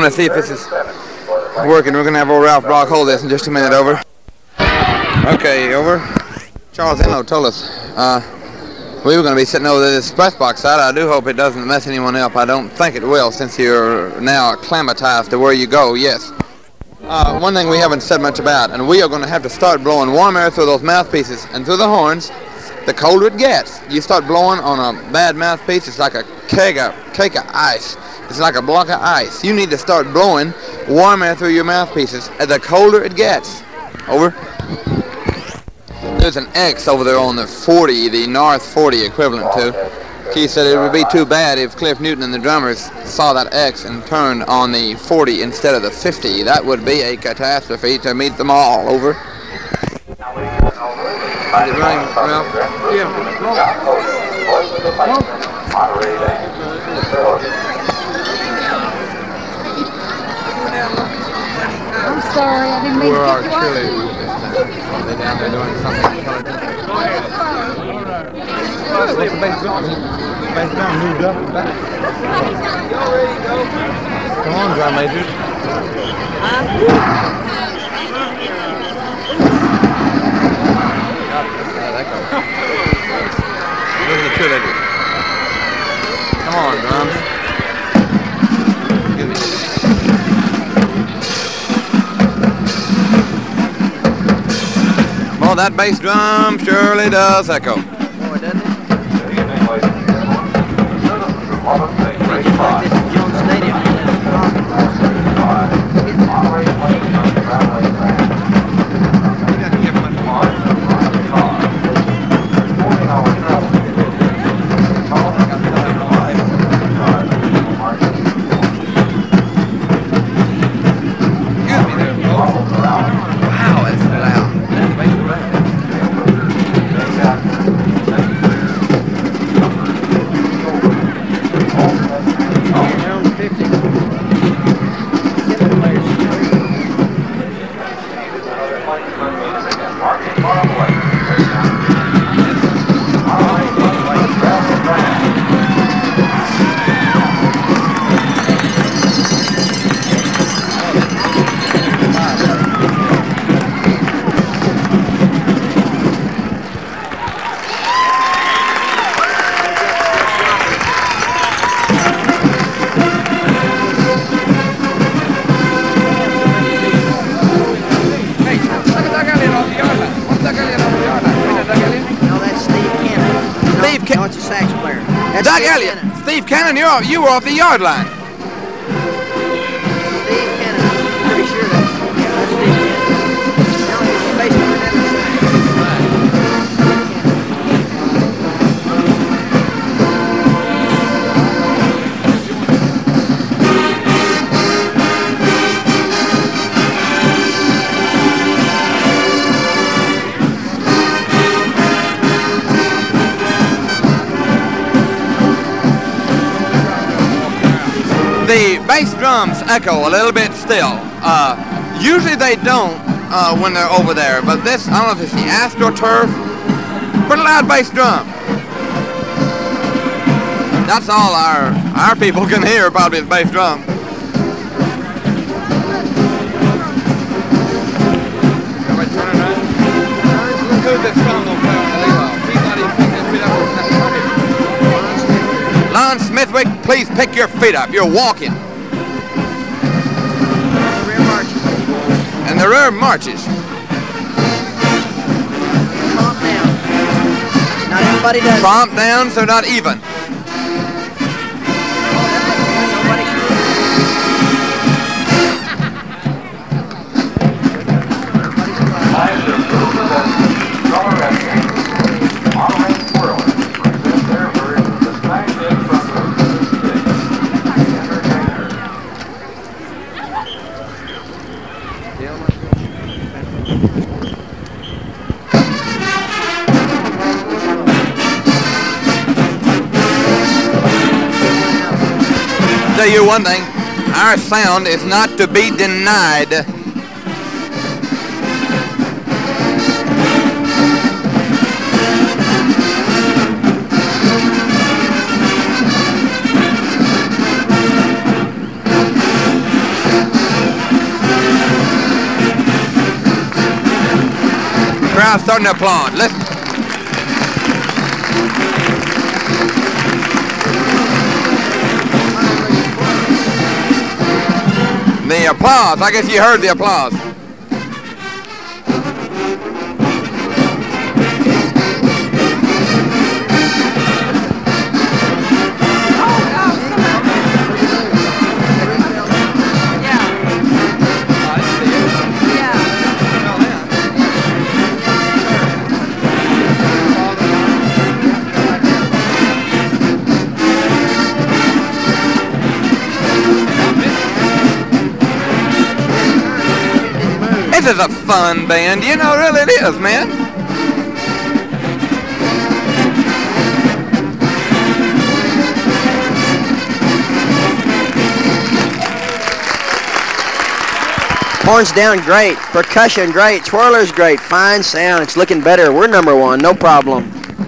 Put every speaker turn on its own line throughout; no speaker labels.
want to see if this is working. We're going to have old Ralph Brock hold this in just a minute. Over. Okay, over. Charles Enlow told us we were going to be sitting over this press box side. I do hope it doesn't mess anyone up. I don't think it will, since you're now acclimatized to where you go. Yes. One thing we haven't said much about, and we are going to have to start blowing warm air through those mouthpieces and through the horns. The colder it gets, you start blowing on a bad mouthpiece, it's like a cake of ice. It's like a block of ice. You need to start blowing warm air through your mouthpieces. And the colder it gets. Over. There's an X over there on the 40, the North 40 equivalent to. Keith said it would be too bad if Cliff Newton and the drummers saw that X and turned on the 40 instead of the 50. That would be a catastrophe to meet them all. Over. Is it running, Ralph? Yeah.
I'm sorry, I didn't mean to
Where are
kick you
cheerleaders?
off.
They're down there doing something. What's the bass drum? Bass drum moved up and back. Come on, drum majors. Look at the cheerleaders. Come on, drums. Excuse me. Well, that bass drum surely does echo.
Boy, doesn't it?
This is Jones Stadium.
Doug Elliott, Steve Cannon, you were off the yard line.
Steve Cannon, I'm pretty sure that's Steve Cannon. Now he's the bass player.
The bass drums echo a little bit still. Usually they don't when they're over there, but this, I don't know if it's the AstroTurf. Pretty loud bass drum. That's all our people can hear, probably, the bass drum. Everybody turn it around. Look who this drum will play on the lead-off. He's not even picking his feet up. Lon Smithwick, please pick your feet up. You're walking. And the rear marches.
Prompt down. Not everybody does.
Prompt down, so not even. Tell you one thing, our sound is not to be denied. crowd's starting to applaud. Listen. The applause. I guess you heard the applause. This is a fun band, you know, really it is, man.
Horns down, great. Percussion, great. Twirlers, great. Fine sound. It's looking better. We're number one, no problem.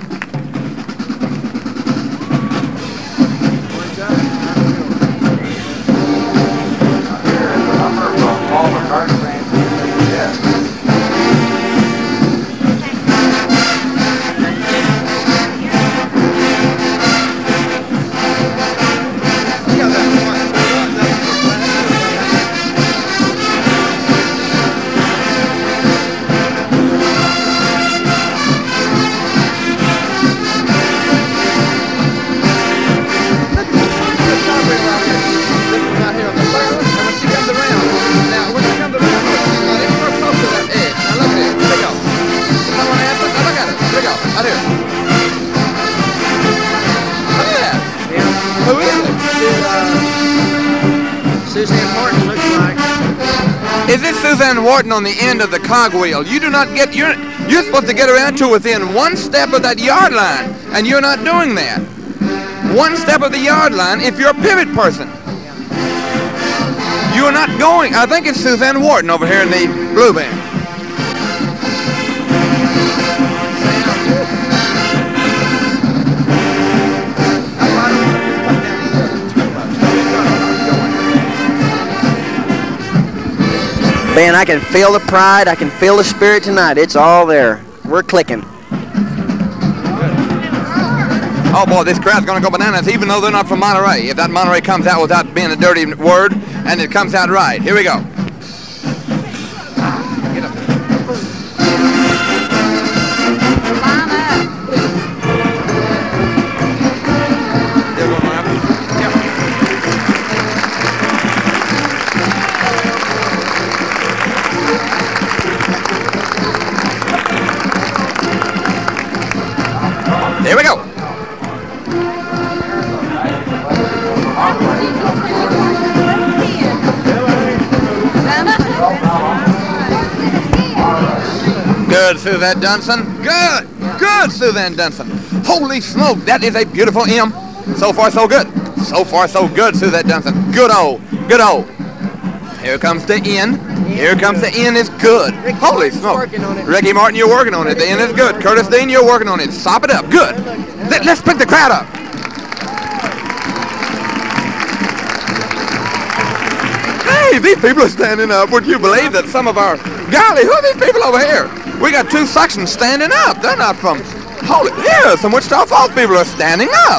Suzanne Wharton on the end of the cogwheel. You do not get, you're supposed to get around to within one step of that yard line, and you're not doing that. One step of the yard line if you're a pivot person. You're not going. I think it's Suzanne Wharton over here in the blue band.
Man, I can feel the pride. I can feel the spirit tonight. It's all there. We're clicking.
Oh, boy, this crowd's going to go bananas, even though they're not from Monterey. If that Monterey comes out without being a dirty word, and it comes out right. Here we go. Here we go. Good, Suzanne Dunson. Good. Good, Suzanne Dunson. Holy smoke, that is a beautiful M. So far, so good. So far, so good, Suzanne Dunson. Good-o. Good-o. Here comes the N. Here comes the N is good. Holy smoke. Ricky Martin, you're working on it. The N is good. Curtis Dean, you're working on it. Sop it up. Good. Let's pick the crowd up. Hey, these people are standing up. Would you believe that some of our... Golly, who are these people over here? We got two sections standing up. They're not from... Holy... Here, some Wichita Falls people are standing up.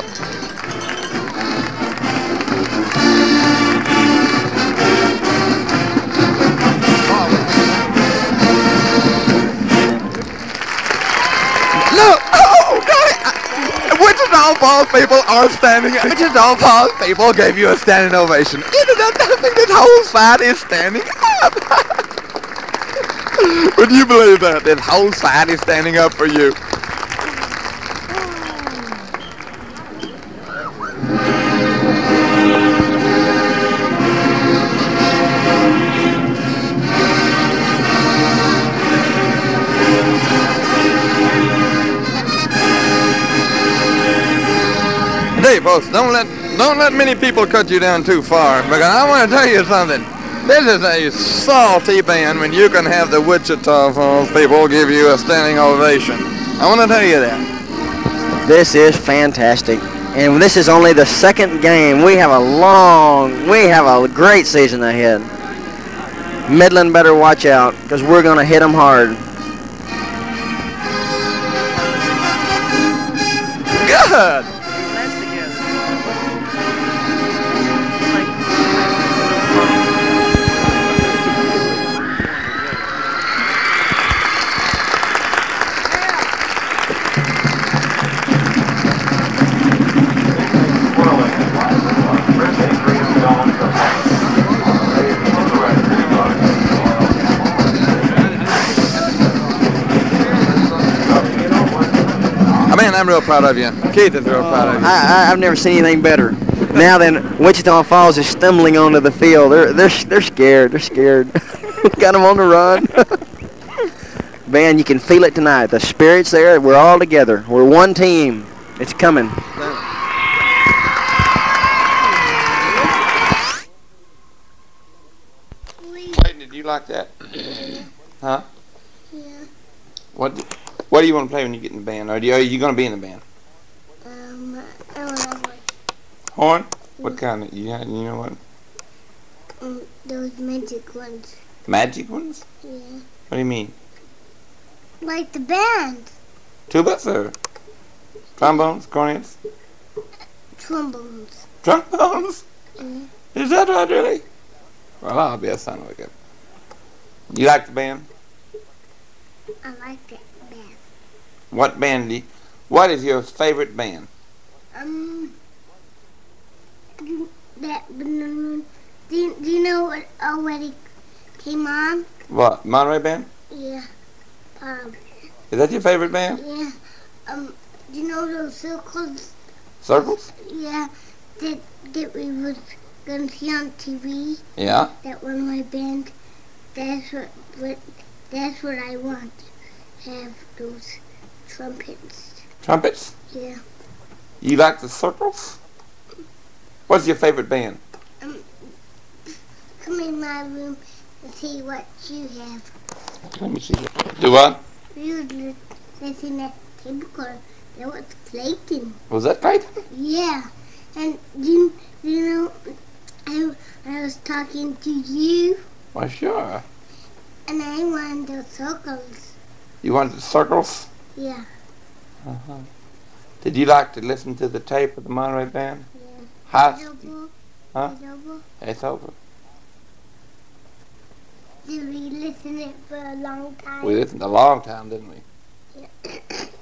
Look, oh, golly, Wichita Falls people are standing. Wichita Falls people gave you a standing ovation. I think this whole side is standing up. Would you believe that? This whole side is standing up for you. Hey, folks, don't let many people cut you down too far, because I want to tell you something. This is a salty band when you can have the Wichita Falls people give you a standing ovation. I want to tell you that.
This is fantastic. And this is only the second game. We have a great season ahead. Midland better watch out, because we're going to hit them hard. Good.
That's together.
Man, I'm real proud of you. Keith is real proud of you.
I've never seen anything better. Now then, Wichita Falls is stumbling onto the field. They're scared. They're scared. Got them on the run. Man, you can feel it tonight. The spirit's there. We're all together. We're one team. It's coming.
Clayton, did you like that? Huh?
Yeah.
What do you want to play when you get in the band? Are you going to be in the band?
I want to
Horn? What kind of? You know what?
those magic ones.
Magic ones?
Yeah.
What do you mean?
Like the band.
Tubas or trombones, cornets?
Trombones.
Trombones?
Yeah.
Is that right, really? Well, I'll be a son of a gun. You like the band?
I like that band.
What band what is your favorite band?
Do you know what already came on?
What, Monterey Band?
Yeah.
Is that your favorite band?
Yeah. Do you know those circles?
Circles?
Yeah. That we was gonna see on TV.
Yeah.
That one my band. That's what I want. Have those trumpets.
Trumpets?
Yeah.
You like the circles? What's your favorite band?
Come in my room and see what you have.
Let me see that. Do what?
You listen at table called that was Clayton.
Was that Clayton?
Yeah. And you know I was talking to you
Why, sure.
and I wanted those circles.
You wanted the circles?
Yeah.
Uh-huh. Did you like to listen to the tape of the Monterey Band?
Yeah.
Huh?
Double.
Huh?
Double.
It's over.
Did we listen it for a long time?
We listened a long time, didn't we?
Yeah.